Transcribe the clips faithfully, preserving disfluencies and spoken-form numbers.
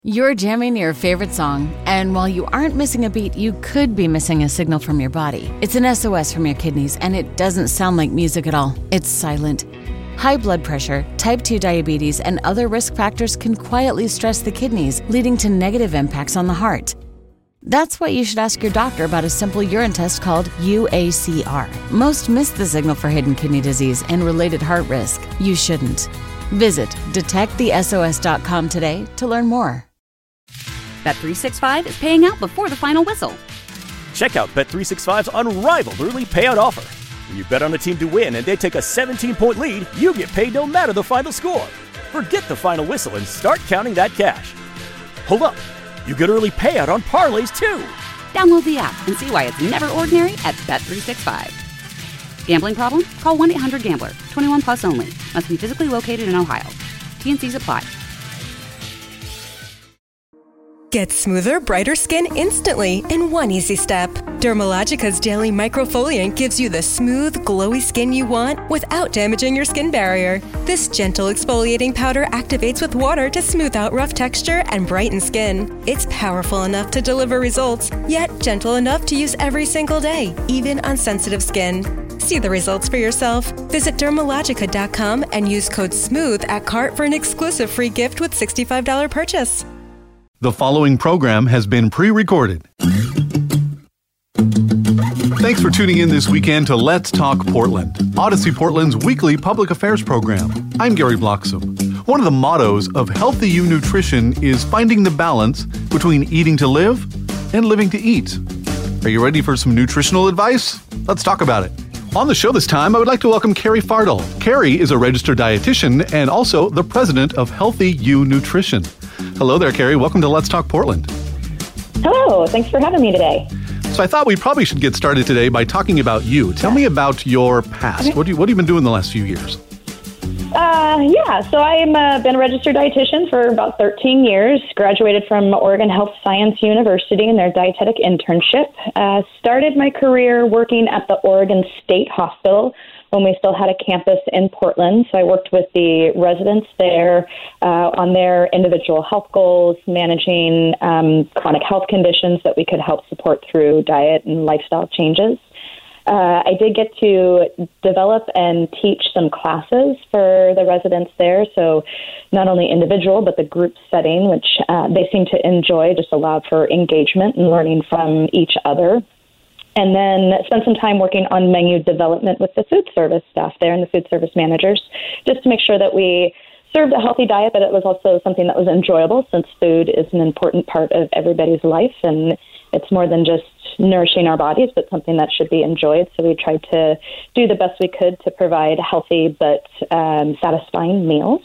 You're jamming your favorite song, and while you aren't missing a beat, you could be missing a signal from your body. It's an S O S from your kidneys, and it doesn't sound like music at all. It's silent. High blood pressure, type two diabetes, and other risk factors can quietly stress the kidneys, leading to negative impacts on the heart. That's why you should ask your doctor about a simple urine test called U A C R. Most miss the signal for hidden kidney disease and related heart risk. You shouldn't. Visit detect the S O S dot com today to learn more. Bet three sixty-five is paying out before the final whistle. Check out Bet three sixty-five's unrivaled early payout offer. When you bet on a team to win and they take a seventeen-point lead, you get paid no matter the final score. Forget the final whistle and start counting that cash. Hold up. You get early payout on parlays, too. Download the app and see why it's never ordinary at Bet three sixty-five. Gambling problem? Call one eight hundred gambler. twenty-one plus only. Must be physically located in Ohio. T and Cs apply. Get smoother, brighter skin instantly in one easy step. Dermalogica's daily microfoliant gives you the smooth, glowy skin you want without damaging your skin barrier. This gentle exfoliating powder activates with water to smooth out rough texture and brighten skin. It's powerful enough to deliver results, yet gentle enough to use every single day, even on sensitive skin. See the results for yourself. Visit Dermalogica dot com and use code SMOOTH at cart for an exclusive free gift with sixty-five dollars purchase. The following program has been pre-recorded. Thanks for tuning in this weekend to Let's Talk Portland, Odyssey Portland's weekly public affairs program. I'm Gary Bloxam. One of the mottos of Healthy You Nutrition is finding the balance between eating to live and living to eat. Are you ready for some nutritional advice? Let's talk about it. On the show this time, I would like to welcome Carrie Fardell. Carrie is a registered dietitian and also the president of Healthy You Nutrition. Hello there, Carrie. Welcome to Let's Talk Portland. Hello. Thanks for having me today. So I thought we probably should get started today by talking about you. Tell me about your past. Okay. What, do you, what have you been doing the last few years? Uh, yeah, so I've uh, been a registered dietitian for about thirteen years, graduated from Oregon Health Science University in their dietetic internship, uh, started my career working at the Oregon State Hospital when we still had a campus in Portland. So I worked with the residents there uh, on their individual health goals, managing um, chronic health conditions that we could help support through diet and lifestyle changes. Uh, I did get to develop and teach some classes for the residents there, so not only individual, but the group setting, which uh, they seem to enjoy, just allowed for engagement and learning from each other. And then spent some time working on menu development with the food service staff there and the food service managers, just to make sure that we served a healthy diet, but it was also something that was enjoyable, since food is an important part of everybody's life, and it's more than just nourishing our bodies, but something that should be enjoyed. So we tried to do the best we could to provide healthy but um, satisfying meals.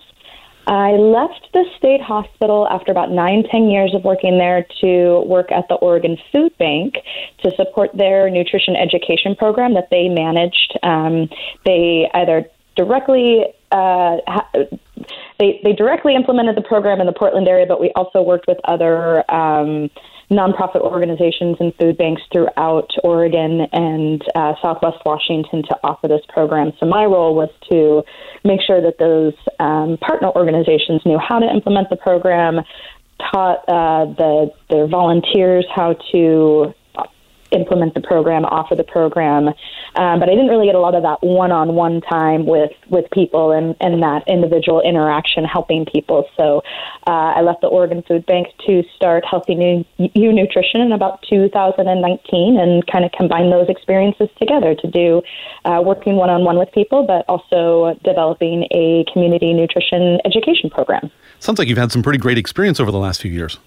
I left the state hospital after about nine, ten years of working there to work at the Oregon Food Bank to support their nutrition education program that they managed. Um, they either directly uh, ha- they they directly implemented the program in the Portland area, but we also worked with other um, nonprofit organizations and food banks throughout Oregon and uh, Southwest Washington to offer this program. So my role was to make sure that those um, partner organizations knew how to implement the program, taught uh, the their volunteers how to implement the program, offer the program. Um, but I didn't really get a lot of that one-on-one time with, with people and, and that individual interaction helping people. So uh, I left the Oregon Food Bank to start Healthy New, You Nutrition in about two thousand nineteen and kind of combine those experiences together to do uh, working one-on-one with people, but also developing a community nutrition education program. Sounds like you've had some pretty great experience over the last few years.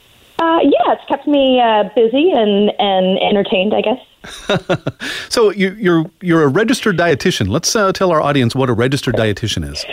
Uh, yeah, it's kept me uh, busy and, and entertained, I guess. So you, you're you're a registered dietitian. Let's uh, tell our audience what a registered dietitian is.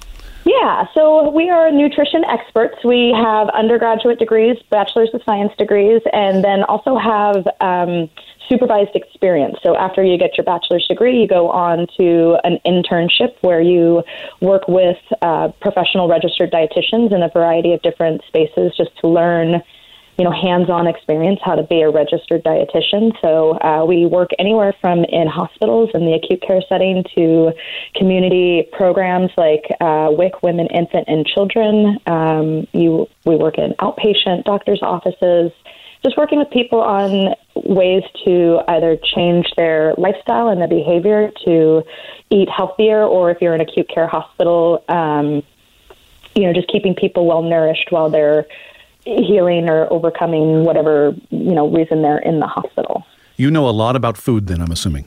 Yeah, so we are nutrition experts. We have undergraduate degrees, bachelor's of science degrees, and then also have um, supervised experience. So after you get your bachelor's degree, you go on to an internship where you work with uh, professional registered dietitians in a variety of different spaces just to learn, you know, hands-on experience how to be a registered dietitian. So uh, we work anywhere from in hospitals in the acute care setting to community programs like uh, W I C, Women, Infant, and Children. Um, you, we work in outpatient doctors' offices, just working with people on ways to either change their lifestyle and their behavior to eat healthier, or if you're in an acute care hospital, um, you know, just keeping people well nourished while they're healing or overcoming whatever, you know, reason they're in the hospital. You know a lot about food then, I'm assuming.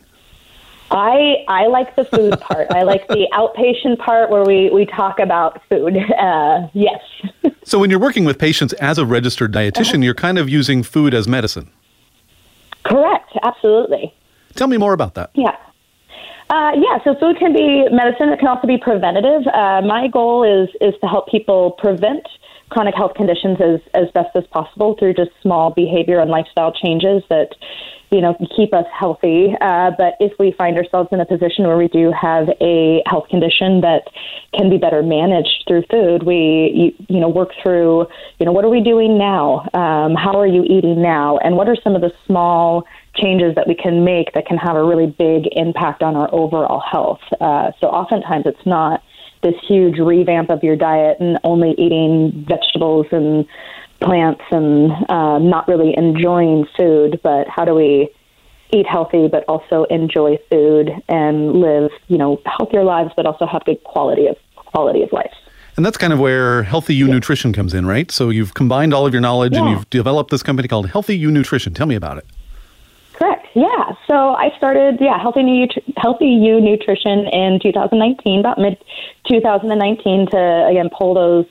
I I like the food part. I like the outpatient part where we, we talk about food. Uh, yes. So when you're working with patients as a registered dietitian, uh-huh. you're kind of using food as medicine. Correct. Absolutely. Tell me more about that. Yeah. Uh, yeah, so food can be medicine. It can also be preventative. Uh, my goal is is to help people prevent chronic health conditions as, as best as possible through just small behavior and lifestyle changes that, you know, keep us healthy. Uh, but if we find ourselves in a position where we do have a health condition that can be better managed through food, we, you, you know, work through, you know, what are we doing now? Um, how are you eating now? And what are some of the small changes that we can make that can have a really big impact on our overall health? Uh, so oftentimes it's not this huge revamp of your diet and only eating vegetables and plants and uh, not really enjoying food, but how do we eat healthy but also enjoy food and live, you know, healthier lives but also have good quality of quality of life. And that's kind of where Healthy You yeah. Nutrition comes in, right? So you've combined all of your knowledge yeah. and you've developed this company called Healthy You Nutrition. Tell me about it. Correct. Yeah. So I started, yeah, Healthy You, Healthy You Nutrition in two thousand nineteen, about mid two thousand nineteen, to, again, pull those,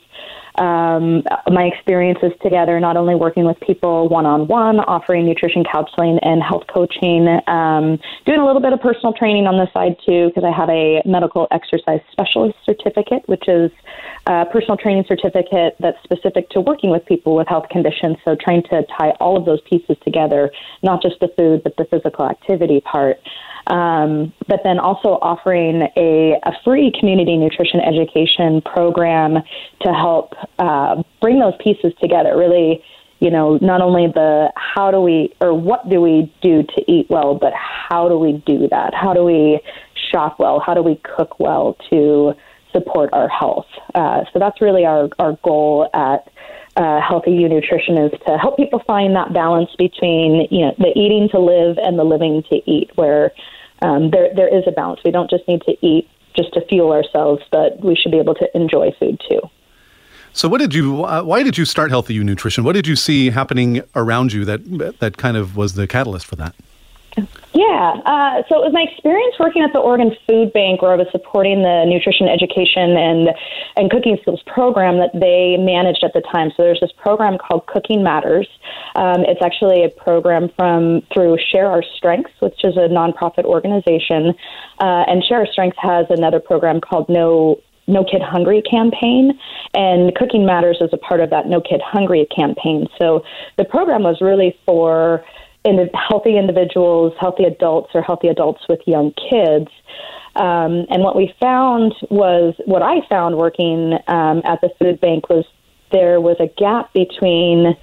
um, my experiences together, not only working with people one-on-one, offering nutrition counseling and health coaching, um, doing a little bit of personal training on the side too, because I have a medical exercise specialist certificate, which is a personal training certificate that's specific to working with people with health conditions. So trying to tie all of those pieces together, not just the food, but the physical activity part. Um, but then also offering a, a free community nutrition education program to help uh, bring those pieces together. Really, you know, not only the how do we or what do we do to eat well, but how do we do that? How do we shop well? How do we cook well to support our health? Uh, so that's really our, our goal at uh, Healthy You Nutrition, is to help people find that balance between, you know, the eating to live and the living to eat, where um, there there is a balance. We don't just need to eat just to fuel ourselves, but we should be able to enjoy food too. So what did you, uh, why did you start Healthy You Nutrition? What did you see happening around you that that kind of was the catalyst for that? Yeah, uh, so it was my experience working at the Oregon Food Bank, where I was supporting the nutrition education and and cooking skills program that they managed at the time. So there's this program called Cooking Matters. Um, it's actually a program from through Share Our Strengths, which is a nonprofit organization, uh, and Share Our Strengths has another program called No No Kid Hungry campaign, and Cooking Matters is a part of that No Kid Hungry campaign. So the program was really for in healthy individuals, healthy adults, or healthy adults with young kids. Um, and what we found was, what I found working um, at the food bank was there was a gap between,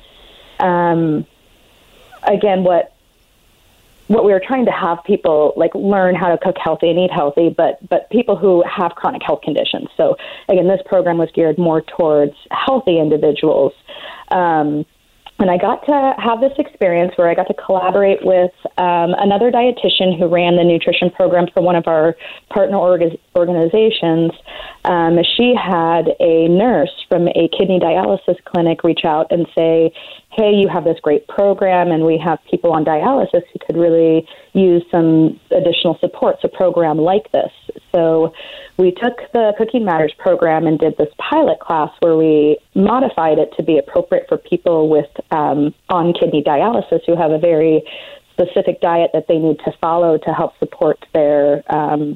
um, again, what what we were trying to have people like learn how to cook healthy and eat healthy, but but people who have chronic health conditions. So again, this program was geared more towards healthy individuals. Um, And I got to have this experience where I got to collaborate with um, another dietitian who ran the nutrition program for one of our partner org- organizations. Um, she had a nurse from a kidney dialysis clinic reach out and say, hey, you have this great program, and we have people on dialysis who could really use some additional support, so a program like this. So we took the Cooking Matters program and did this pilot class where we modified it to be appropriate for people with um, on kidney dialysis who have a very specific diet that they need to follow to help support their um,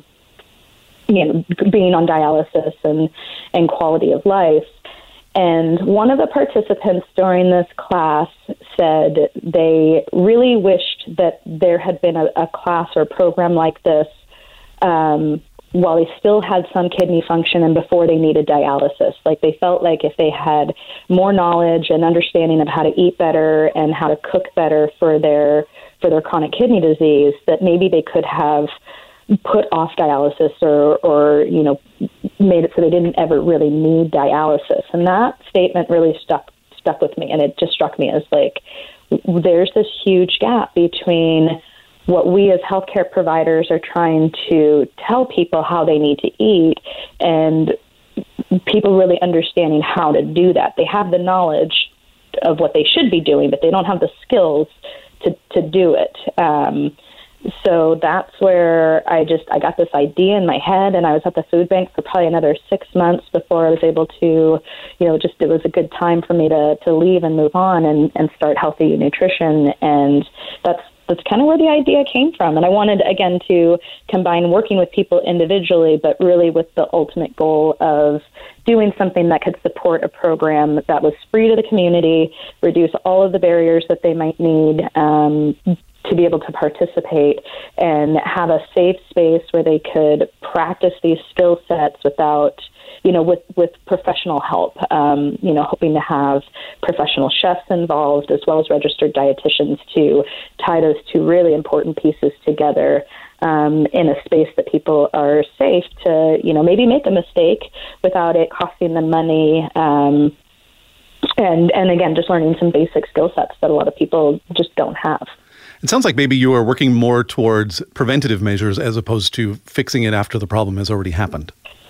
you know, being on dialysis and, and quality of life. And one of the participants during this class said they really wished that there had been a, a class or a program like this um, while they still had some kidney function and before they needed dialysis. Like they felt like if they had more knowledge and understanding of how to eat better and how to cook better for their for their chronic kidney disease, that maybe they could have put off dialysis or, or, you know, made it so they didn't ever really need dialysis. And that statement really stuck stuck with me. And it just struck me as like, there's this huge gap between what we as healthcare providers are trying to tell people how they need to eat and people really understanding how to do that. They have the knowledge of what they should be doing, but they don't have the skills to, to do it. Um, So that's where I just, I got this idea in my head, and I was at the food bank for probably another six months before I was able to, you know, just, it was a good time for me to, to leave and move on and, and start Healthy U Nutrition. And that's, that's kind of where the idea came from. And I wanted, again, to combine working with people individually, but really with the ultimate goal of doing something that could support a program that was free to the community, reduce all of the barriers that they might need, um, to be able to participate and have a safe space where they could practice these skill sets without, you know, with, with professional help, um, you know, hoping to have professional chefs involved as well as registered dietitians to tie those two really important pieces together um, in a space that people are safe to, you know, maybe make a mistake without it costing them money. Um, and, and again, just learning some basic skill sets that a lot of people just don't have. It sounds like maybe you are working more towards preventative measures as opposed to fixing it after the problem has already happened.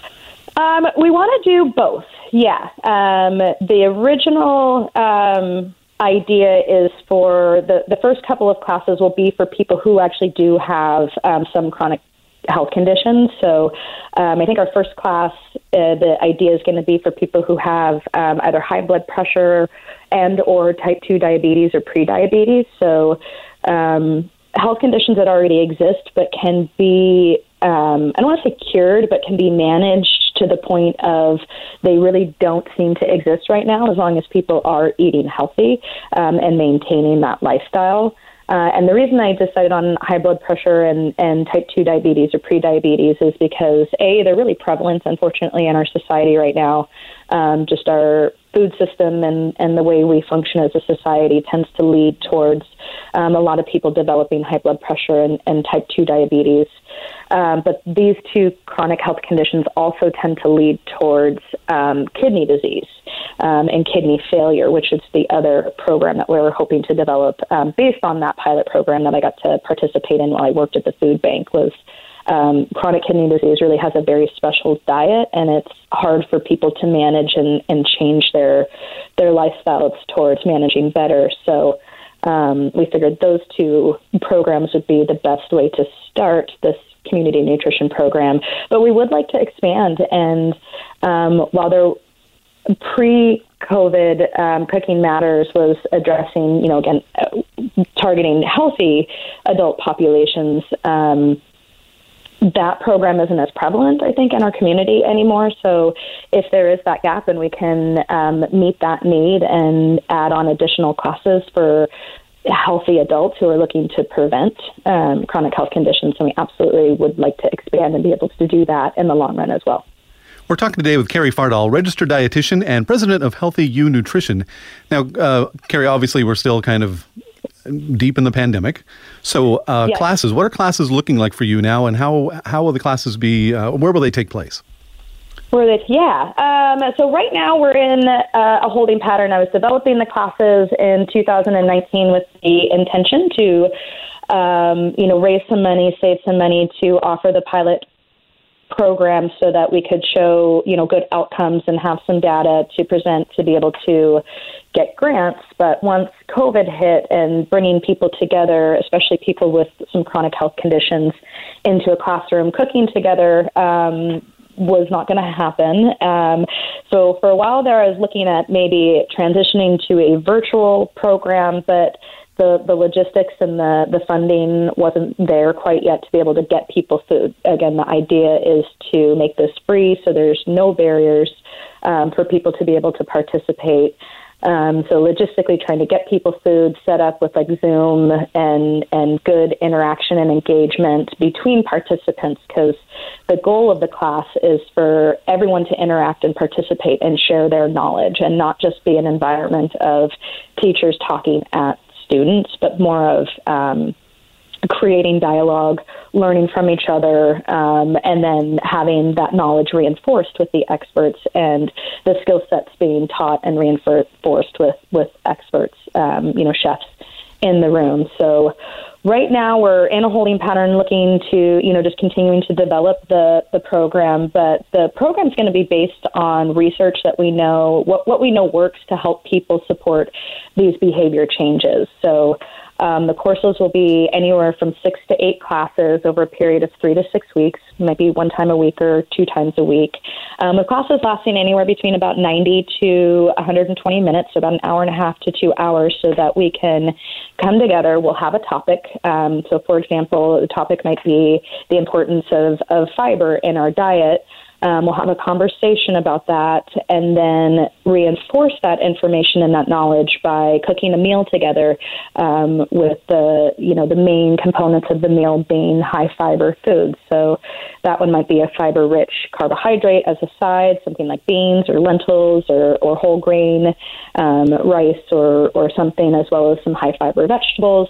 Um, we want to do both, yeah. Um, the original um, idea is for the, the first couple of classes will be for people who actually do have um, some chronic health conditions. So um, I think our first class, uh, the idea is going to be for people who have um, either high blood pressure and or type two diabetes or prediabetes. So um, health conditions that already exist but can be, um, I don't want to say cured, but can be managed to the point of they really don't seem to exist right now as long as people are eating healthy um, and maintaining that lifestyle. Uh, and the reason I decided on high blood pressure and, and type two diabetes or prediabetes is because, A, they're really prevalent, unfortunately, in our society right now. Um, just our food system and, and the way we function as a society tends to lead towards um, a lot of people developing high blood pressure and, and type two diabetes. Um, but these two chronic health conditions also tend to lead towards um, kidney disease um, and kidney failure, which is the other program that we were hoping to develop um, based on that pilot program that I got to participate in while I worked at the food bank. Was um, chronic kidney disease really has a very special diet, and it's hard for people to manage and, and change their their lifestyles towards managing better. So um, we figured those two programs would be the best way to start this community nutrition program. But we would like to expand, and um, while there pre-COVID um, Cooking Matters was addressing, you know, again, uh, targeting healthy adult populations, um, that program isn't as prevalent, I think, in our community anymore. So if there is that gap and we can um, meet that need and add on additional classes for healthy adults who are looking to prevent um, chronic health conditions, and we absolutely would like to expand and be able to do that in the long run as well. We're talking today with Carrie Fardahl, registered dietitian and president of Healthy U Nutrition. Now, uh, Carrie, obviously we're still kind of deep in the pandemic. So uh, yes. Classes, what are classes looking like for you now, and how how will the classes be, uh, where will they take place? Where they, yeah. Um, so right now we're in uh, a holding pattern. I was developing the classes in two thousand nineteen with the intention to, um, you know, raise some money, save some money to offer the pilot program so that we could show, you know, good outcomes and have some data to present to be able to get grants. But once COVID hit and bringing people together, especially people with some chronic health conditions, into a classroom cooking together, um, was not going to happen. Um, so for a while there, I was looking at maybe transitioning to a virtual program, but the, the logistics and the, the funding wasn't there quite yet to be able to get people food. Again, the idea is to make this free, so there's no barriers um, for people to be able to participate. Um, so logistically trying to get people food set up with like Zoom and, and good interaction and engagement between participants, because the goal of the class is for everyone to interact and participate and share their knowledge and not just be an environment of teachers talking at students, but more of um, creating dialogue, learning from each other, um, and then having that knowledge reinforced with the experts and the skill sets being taught and reinforced with, with experts, um, you know, chefs in the room. So right now we're in a holding pattern looking to, you know, just continuing to develop the, the program, but the program is going to be based on research that we know, what, what we know works to help people support these behavior changes. So Um, the courses will be anywhere from six to eight classes over a period of three to six weeks, maybe one time a week or two times a week. Um, the classes lasting anywhere between about ninety to one hundred twenty minutes, so about an hour and a half to two hours, so that we can come together. We'll have a topic. Um, so, for example, the topic might be the importance of, of fiber in our diet. Um, we'll have a conversation about that and then reinforce that information and that knowledge by cooking a meal together um, with the, you know, the main components of the meal being high fiber foods. So that one might be a fiber-rich carbohydrate as a side, something like beans or lentils or, or whole grain um, rice or, or something, as well as some high fiber vegetables.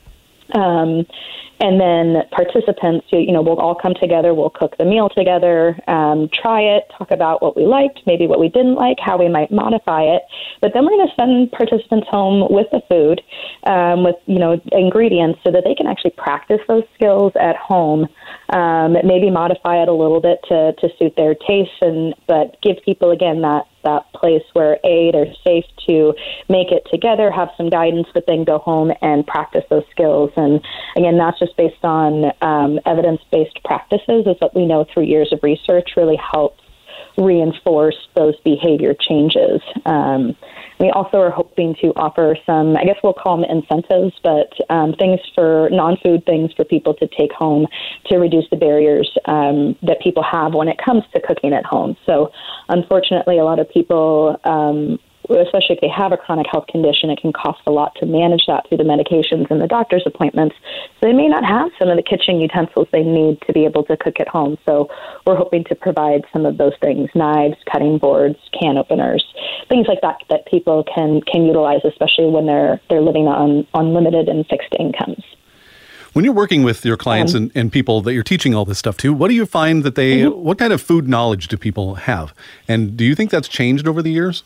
Um, and then participants, you know, we'll all come together, we'll cook the meal together, um, try it, talk about what we liked, maybe what we didn't like, how we might modify it. But then we're going to send participants home with the food, um, with, you know, ingredients so that they can actually practice those skills at home, um, maybe modify it a little bit to, to suit their tastes, and but give people, again, that that place where, A, they're safe to make it together, have some guidance, but then go home and practice those skills. And again, that's just based on um, evidence-based practices, is what we know through years of research really helps reinforce those behavior changes. Um, we also are hoping to offer some, I guess we'll call them incentives, but um, things for non-food things for people to take home to reduce the barriers um, that people have when it comes to cooking at home. So unfortunately, a lot of people, um, especially if they have a chronic health condition, it can cost a lot to manage that through the medications and the doctor's appointments. So they may not have some of the kitchen utensils they need to be able to cook at home. So we're hoping to provide some of those things, knives, cutting boards, can openers, things like that that people can, can utilize, especially when they're they're living on, on limited and fixed incomes. When you're working with your clients um, and, and people that you're teaching all this stuff to, what do you find that they, mm-hmm. what kind of food knowledge do people have? And do you think that's changed over the years?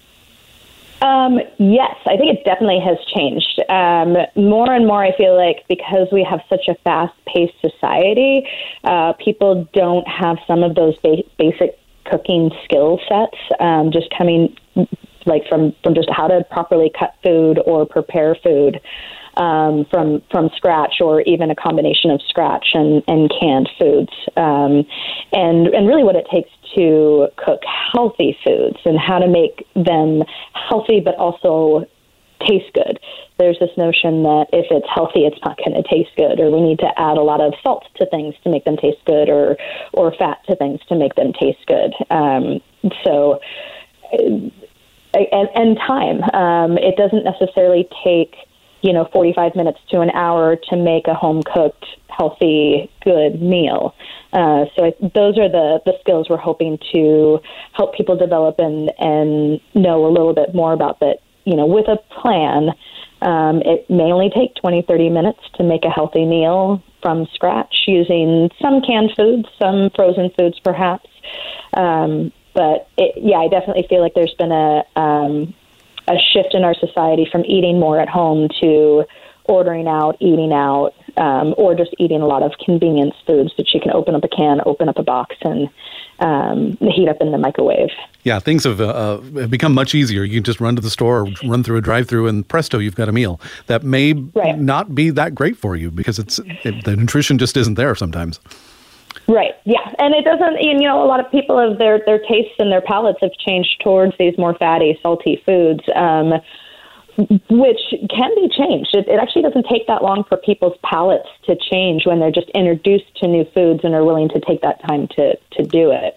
Um, yes, I think it definitely has changed. Um, more and more, I feel like because we have such a fast-paced society, uh, people don't have some of those ba- basic cooking skill sets, um, just coming like from, from just how to properly cut food or prepare food um, from from scratch, or even a combination of scratch and, and canned foods, um, and and really what it takes to cook healthy foods and how to make them healthy but also taste good. There's this notion that if it's healthy, it's not going to taste good, or we need to add a lot of salt to things to make them taste good, or or fat to things to make them taste good. Um, so, and, and time. Um, it doesn't necessarily take, you know, forty-five minutes to an hour to make a home-cooked, healthy, good meal. Uh, so I, those are the, the skills we're hoping to help people develop and, and know a little bit more about. That, you know, with a plan, um, it may only take twenty, thirty minutes to make a healthy meal from scratch using some canned foods, some frozen foods perhaps. Um, but, it, yeah, I definitely feel like there's been a... Um, a shift in our society from eating more at home to ordering out, eating out, um, or just eating a lot of convenience foods that you can open up a can, open up a box, and um, heat up in the microwave. Yeah, things have, uh, have become much easier. You can just run to the store or run through a drive-thru, and presto, you've got a meal that may right. not be that great for you because it's it, the nutrition just isn't there sometimes. Right. Yeah. And it doesn't, you know, a lot of people have their, their tastes and their palates have changed towards these more fatty, salty foods, um, which can be changed. It, it actually doesn't take that long for people's palates to change when they're just introduced to new foods and are willing to take that time to, to do it.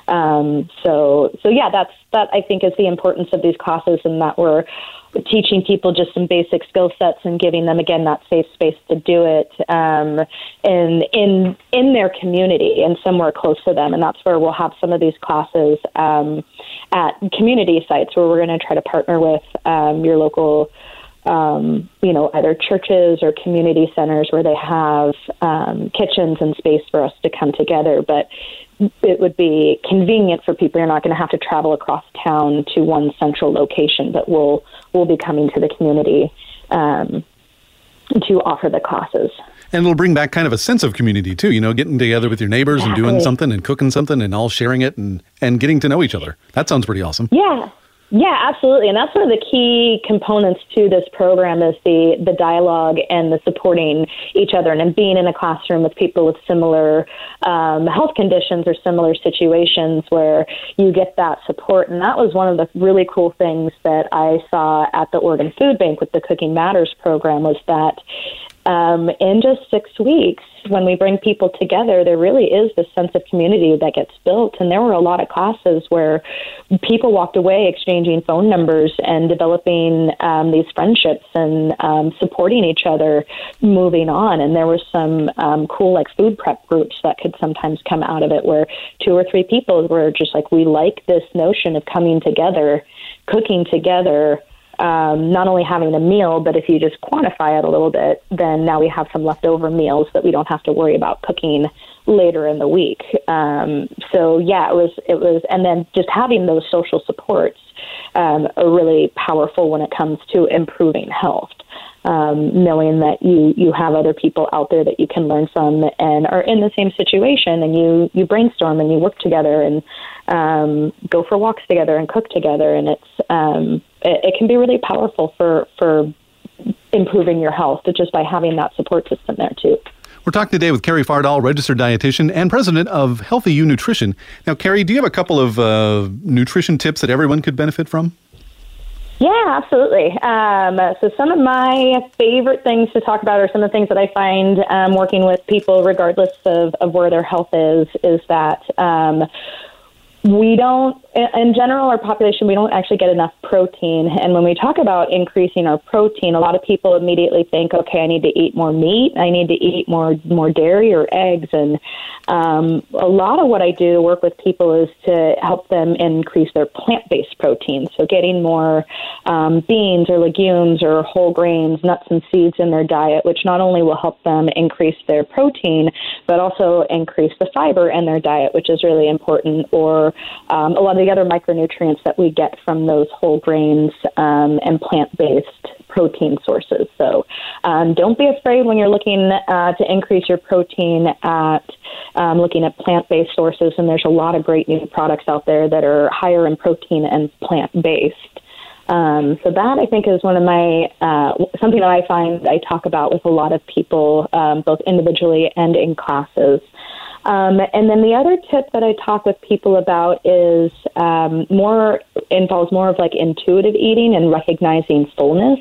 Um, so, so yeah, that's, that I think is the importance of these classes, and that we're teaching people just some basic skill sets and giving them, again, that safe space to do it, um, in, in, in their community and somewhere close to them. And that's where we'll have some of these classes, um, at community sites where we're going to try to partner with, um, your local, Um, you know, either churches or community centers where they have um, kitchens and space for us to come together. But it would be convenient for people. You're not going to have to travel across town to one central location, but we'll we'll be coming to the community um, to offer the classes. And it'll bring back kind of a sense of community too, you know, getting together with your neighbors exactly. and doing something and cooking something and all sharing it and, and getting to know each other. That sounds pretty awesome. Yeah. Yeah, absolutely. And that's one of the key components to this program is the, the dialogue and the supporting each other and being in a classroom with people with similar um, health conditions or similar situations where you get that support. And that was one of the really cool things that I saw at the Oregon Food Bank with the Cooking Matters program was that Um, in just six weeks, when we bring people together, there really is this sense of community that gets built. And there were a lot of classes where people walked away exchanging phone numbers and developing um, these friendships and um, supporting each other moving on. And there was some um, cool like food prep groups that could sometimes come out of it where two or three people were just like, we like this notion of coming together, cooking together, Um, not only having a meal, but if you just quantify it a little bit, then now we have some leftover meals that we don't have to worry about cooking later in the week. Um, so yeah, it was, it was, and then just having those social supports um, are really powerful when it comes to improving health. Um, knowing that you, you have other people out there that you can learn from and are in the same situation, and you, you brainstorm and you work together and um, go for walks together and cook together. And it's um, it, it can be really powerful for, for improving your health just by having that support system there too. We're talking today with Carrie Fardahl, registered dietitian and president of Healthy You Nutrition. Now, Carrie, do you have a couple of uh, nutrition tips that everyone could benefit from? Yeah, absolutely. Um, so some of my favorite things to talk about are some of the things that I find um, working with people, regardless of, of where their health is, is that um, we don't, in general, our population, we don't actually get enough protein. And when we talk about increasing our protein, a lot of people immediately think, okay, I need to eat more meat. I need to eat more, more dairy or eggs. And um, a lot of what I do to work with people is to help them increase their plant-based protein. So getting more um, beans or legumes or whole grains, nuts and seeds in their diet, which not only will help them increase their protein, but also increase the fiber in their diet, which is really important, or um, a lot of the other micronutrients that we get from those whole grains um, and plant-based protein sources. So um, don't be afraid when you're looking uh, to increase your protein at um, looking at plant-based sources, and there's a lot of great new products out there that are higher in protein and plant-based. Um, so that, I think, is one of my, uh, something that I find I talk about with a lot of people, um, both individually and in classes. Um, and then the other tip that I talk with people about is um, more involves more of like intuitive eating and recognizing fullness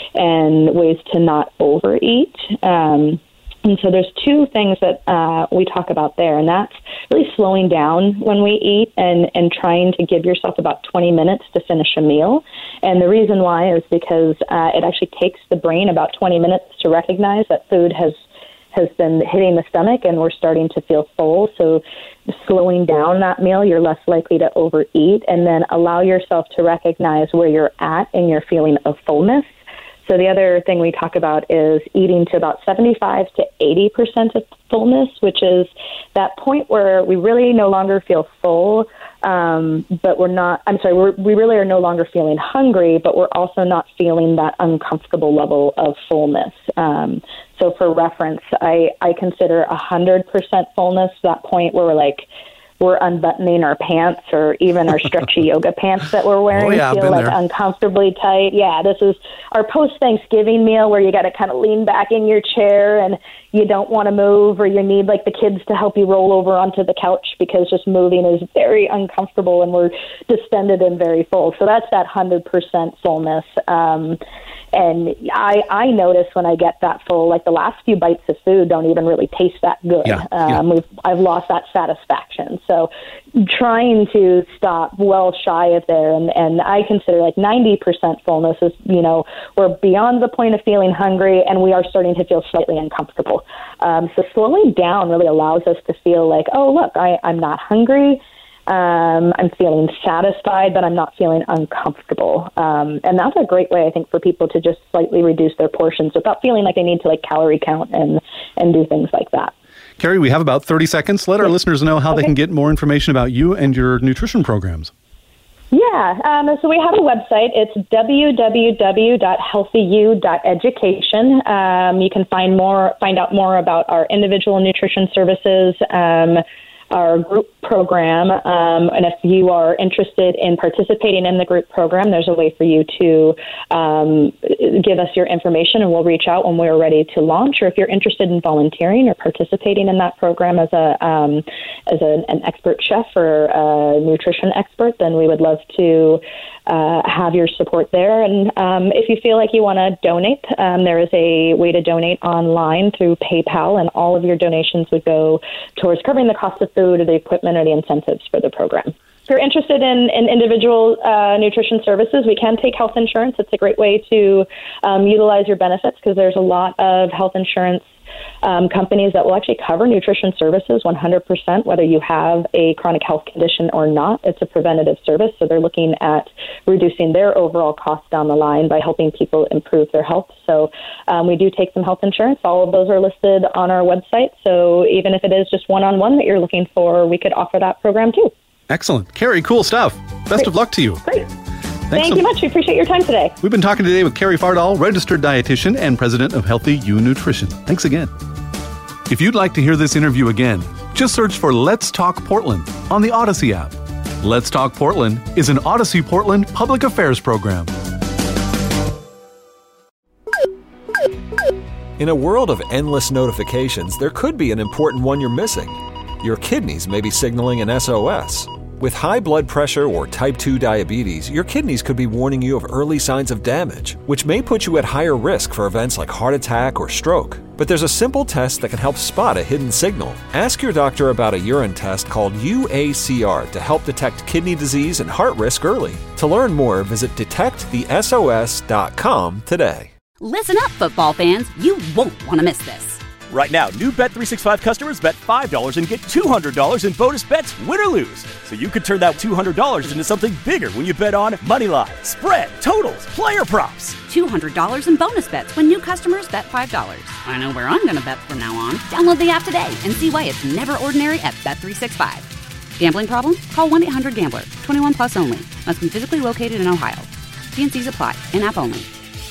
and ways to not overeat. Um, and so there's two things that uh, we talk about there, and that's really slowing down when we eat and, and trying to give yourself about twenty minutes to finish a meal. And the reason why is because uh, it actually takes the brain about twenty minutes to recognize that food has has been hitting the stomach and we're starting to feel full. So slowing down that meal, you're less likely to overeat, and then allow yourself to recognize where you're at in your feeling of fullness. So the other thing we talk about is eating to about seventy-five to eighty percent of fullness, which is that point where we really no longer feel full, um, but we're not, I'm sorry, we're, we really are no longer feeling hungry, but we're also not feeling that uncomfortable level of fullness. Um, so for reference, I, I consider one hundred percent fullness that point where we're like, we're unbuttoning our pants or even our stretchy yoga pants that we're wearing oh, yeah, feel like there. uncomfortably tight. Yeah, this is our post-Thanksgiving meal where you got to kind of lean back in your chair and you don't want to move, or you need like the kids to help you roll over onto the couch because just moving is very uncomfortable and we're distended and very full. So that's that one hundred percent fullness. Um, and I, I notice when I get that full, like the last few bites of food don't even really taste that good. Yeah, um, yeah. We've, I've lost that satisfaction. So trying to stop well shy of there, and, and I consider like ninety percent fullness is, you know, we're beyond the point of feeling hungry and we are starting to feel slightly uncomfortable. Um, so slowing down really allows us to feel like, oh, look, I, I'm not hungry. Um, I'm feeling satisfied, but I'm not feeling uncomfortable. Um, and that's a great way, I think, for people to just slightly reduce their portions without feeling like they need to like calorie count and, and do things like that. Carrie, we have about thirty seconds. Let our Yeah. listeners know how Okay. they can get more information about you and your nutrition programs. Yeah, um, so we have a website. It's w w w dot healthy u dot education. Um, you can find more, find out more about our individual nutrition services, um, our group program, um, and if you are interested in participating in the group program, there's a way for you to um, give us your information, and we'll reach out when we're ready to launch. Or if you're interested in volunteering or participating in that program as a um, as a, an expert chef or a nutrition expert, then we would love to uh, have your support there. And um, if you feel like you want to donate, um, there is a way to donate online through PayPal, and all of your donations would go towards covering the cost of food or the equipment or the incentives for the program. If you're interested in, in individual uh, nutrition services, we can take health insurance. It's a great way to um, utilize your benefits, because there's a lot of health insurance um, companies that will actually cover nutrition services one hundred percent, whether you have a chronic health condition or not. It's a preventative service, so they're looking at reducing their overall costs down the line by helping people improve their health. So um, we do take some health insurance. All of those are listed on our website, so even if it is just one-on-one that you're looking for, we could offer that program too. Excellent. Carrie, cool stuff. Best Great. of luck to you. Great. Thanks Thank so you much. We appreciate your time today. We've been talking today with Carrie Fardahl, registered dietitian and president of Healthy You Nutrition. Thanks again. If you'd like to hear this interview again, just search for Let's Talk Portland on the Odyssey app. Let's Talk Portland is an Odyssey Portland public affairs program. In a world of endless notifications, there could be an important one you're missing. Your kidneys may be signaling an S O S. With high blood pressure or type two diabetes, your kidneys could be warning you of early signs of damage, which may put you at higher risk for events like heart attack or stroke. But there's a simple test that can help spot a hidden signal. Ask your doctor about a urine test called U A C R to help detect kidney disease and heart risk early. To learn more, visit detect the S O S dot com today. Listen up, football fans. You won't want to miss this. Right now, new Bet three sixty-five customers bet five dollars and get two hundred dollars in bonus bets, win or lose. So you could turn that two hundred dollars into something bigger when you bet on money line, spread, totals, player props. two hundred dollars in bonus bets when new customers bet five dollars. I know where I'm going to bet from now on. Download the app today and see why it's never ordinary at Bet three sixty-five. Gambling problem? Call one eight hundred gambler. twenty-one plus only. Must be physically located in Ohio. T N Cs apply. In-app only.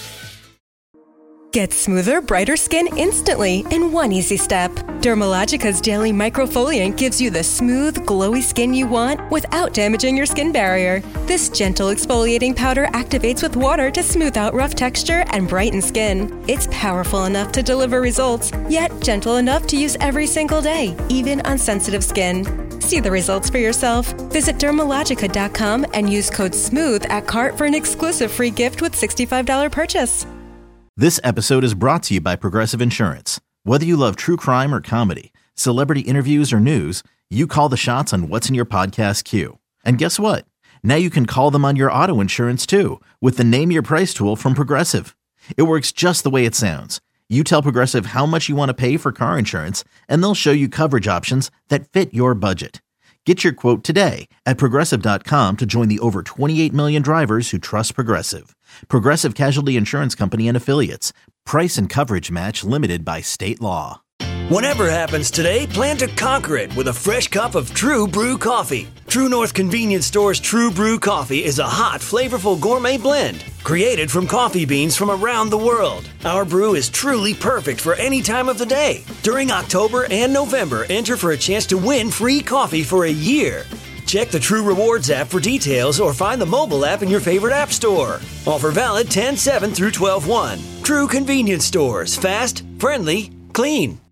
Get smoother, brighter skin instantly in one easy step. Dermalogica's Daily Microfoliant gives you the smooth, glowy skin you want without damaging your skin barrier. This gentle exfoliating powder activates with water to smooth out rough texture and brighten skin. It's powerful enough to deliver results, yet gentle enough to use every single day, even on sensitive skin. See the results for yourself. Visit dermalogica dot com and use code SMOOTH at cart for an exclusive free gift with sixty-five dollars purchase. This episode is brought to you by Progressive Insurance. Whether you love true crime or comedy, celebrity interviews or news, you call the shots on what's in your podcast queue. And guess what? Now you can call them on your auto insurance too with the Name Your Price tool from Progressive. It works just the way it sounds. You tell Progressive how much you want to pay for car insurance, and they'll show you coverage options that fit your budget. Get your quote today at Progressive dot com to join the over twenty-eight million drivers who trust Progressive. Progressive Casualty Insurance Company and Affiliates. Price and coverage match limited by state law. Whatever happens today, plan to conquer it with a fresh cup of True Brew coffee. True North Convenience Store's True Brew coffee is a hot, flavorful gourmet blend created from coffee beans from around the world. Our brew is truly perfect for any time of the day. During October and November, enter for a chance to win free coffee for a year. Check the True Rewards app for details or find the mobile app in your favorite app store. Offer valid ten seven through twelve one. True Convenience Stores. Fast, friendly, clean.